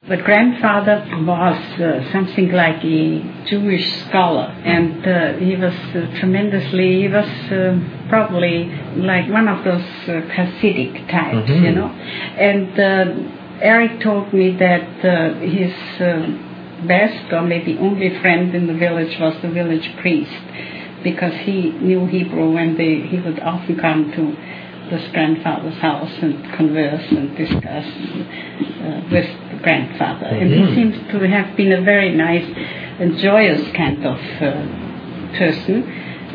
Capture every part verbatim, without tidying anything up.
The grandfather was uh, something like a Jewish scholar, and uh, he was uh, tremendously, he was uh, probably like one of those uh, Hasidic types, mm-hmm. you know. And uh, Eric told me that uh, his uh, best or maybe only friend in the village was the village priest, because he knew Hebrew and they, he would often come to this grandfather's house and converse and discuss uh, with the grandfather. Mm-hmm. And he seems to have been a very nice and joyous kind of uh, person,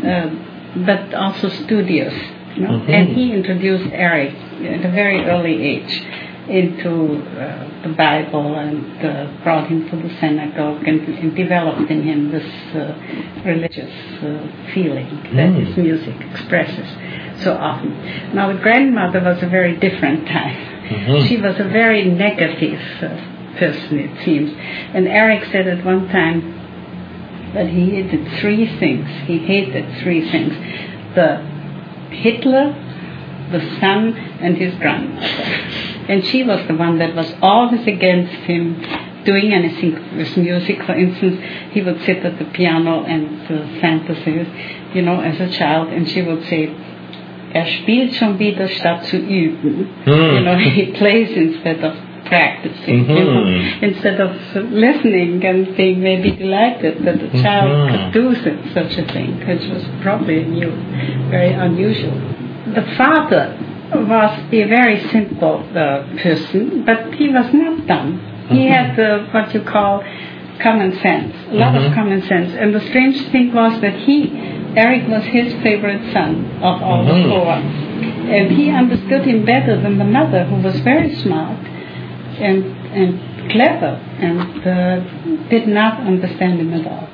uh, but also studious. You know? Mm-hmm. And he introduced Eric at a very early age into uh, the Bible and uh, brought him to the synagogue and, and developed in him this uh, religious uh, feeling that mm. his music expresses so often. Now the grandmother was a very different type. Mm-hmm. She was a very negative uh, person, it seems. And Eric said at one time that he hated three things. He hated three things. The Hitler, the sun, and his grandmother. And she was the one that was always against him doing anything with music. For instance, he would sit at the piano and uh, fantasies, you know, as a child, and she would say, "Er spielt schon wieder statt zu üben." Mm. You know, he plays instead of practicing, mm-hmm. you know, instead of listening and being maybe delighted that the child mm-hmm. could do such a thing, which was probably new, very unusual. The father was a very simple uh, person, but he was not dumb. Mm-hmm. He had uh, what you call common sense, a lot mm-hmm. of common sense. And the strange thing was that he, Eric was his favorite son of all mm-hmm. the four. And he understood him better than the mother, who was very smart and, and clever and uh, did not understand him at all.